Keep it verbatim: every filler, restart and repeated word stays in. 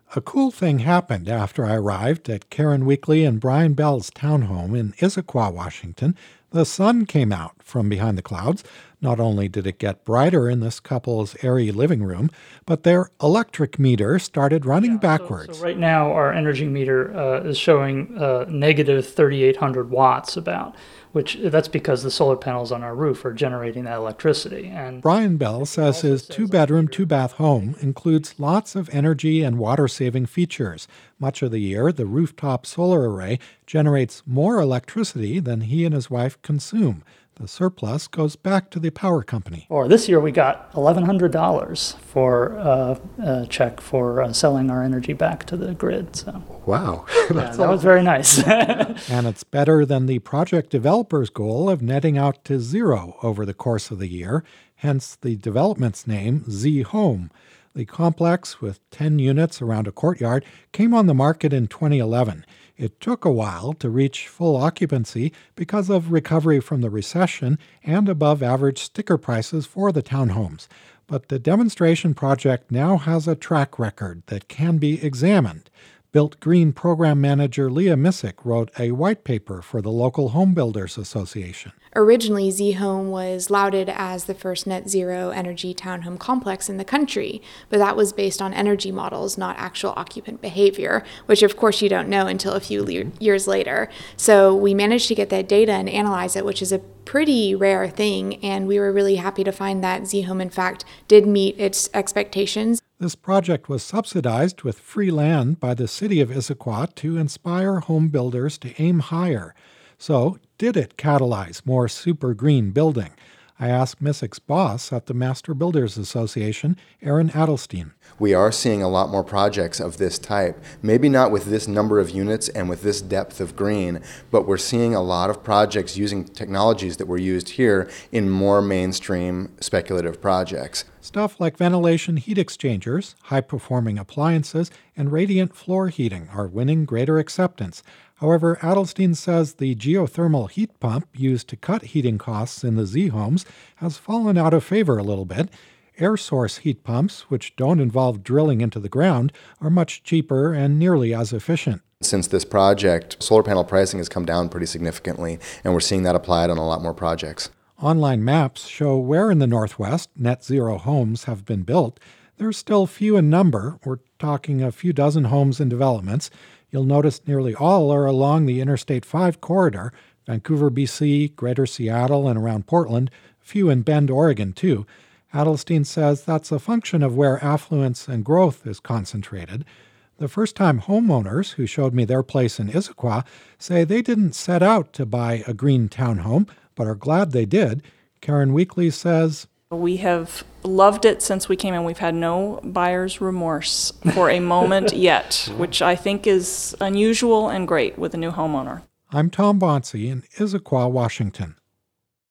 A cool thing happened after I arrived at Karen Weekly and Brian Bell's townhome in Issaquah, Washington. The sun came out from behind the clouds. Not only did it get brighter in this couple's airy living room, but their electric meter started running Yeah, so- backwards. So, right now, our energy meter uh, is showing uh, negative thirty-eight hundred watts about, which that's because the solar panels on our roof are generating that electricity. And Brian Bell says also his says two-bedroom, on here- two-bath home includes lots of energy and water-saving features. Much of the year, the rooftop solar array generates more electricity than he and his wife consume. The surplus goes back to the power company. Or this year we got eleven hundred dollars for uh, a check for uh, selling our energy back to the grid. So Wow. yeah, that was very nice. And it's better than the project developer's goal of netting out to zero over the course of the year, hence the development's name, Z Home. The complex, with ten units around a courtyard, came on the market in twenty eleven. It took a while to reach full occupancy because of recovery from the recession and above-average sticker prices for the townhomes. But the demonstration project now has a track record that can be examined. Built Green program manager Leah Missick wrote a white paper for the local Home Builders Association. Originally, Z-Home was lauded as the first net zero energy townhome complex in the country, but that was based on energy models, not actual occupant behavior, which of course you don't know until a few le- years later. So we managed to get that data and analyze it, which is a pretty rare thing, and we were really happy to find that Z-Home, in fact, did meet its expectations. This project was subsidized with free land by the city of Issaquah to inspire home builders to aim higher. So, did it catalyze more super green building? I asked Missick's boss at the Master Builders Association, Aaron Adelstein. We are seeing a lot more projects of this type, maybe not with this number of units and with this depth of green, but we're seeing a lot of projects using technologies that were used here in more mainstream speculative projects. Stuff like ventilation heat exchangers, high-performing appliances, and radiant floor heating are winning greater acceptance. However, Adelstein says the geothermal heat pump used to cut heating costs in the Z-homes has fallen out of favor a little bit. Air source heat pumps, which don't involve drilling into the ground, are much cheaper and nearly as efficient. Since this project, solar panel pricing has come down pretty significantly, and we're seeing that applied on a lot more projects. Online maps show where in the Northwest net zero homes have been built. They're still few in number. We're talking a few dozen homes and developments. You'll notice nearly all are along the Interstate five corridor, Vancouver, B C, Greater Seattle, and around Portland, a few in Bend, Oregon, too. Adelstein says that's a function of where affluence and growth is concentrated. The first-time homeowners who showed me their place in Issaquah say they didn't set out to buy a green townhome, but are glad they did. Karen Weekly says, We have loved it since we came in. We've had no buyer's remorse for a moment yet, which I think is unusual and great with a new homeowner. I'm Tom Bonsi in Issaquah, Washington.